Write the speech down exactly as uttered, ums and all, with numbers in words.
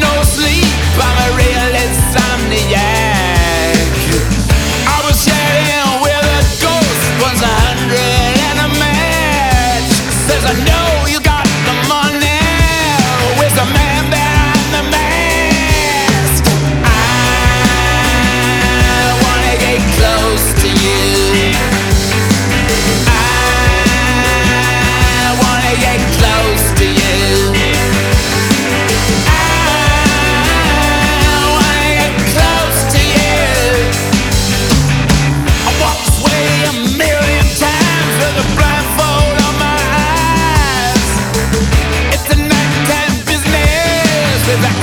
no sleep, I'm a real insomniac. I was sharing with a ghost, was a hundred and a match. Says I know you got the money, where's the man behind the mask? I wanna get close to you. I wanna get close to you. With the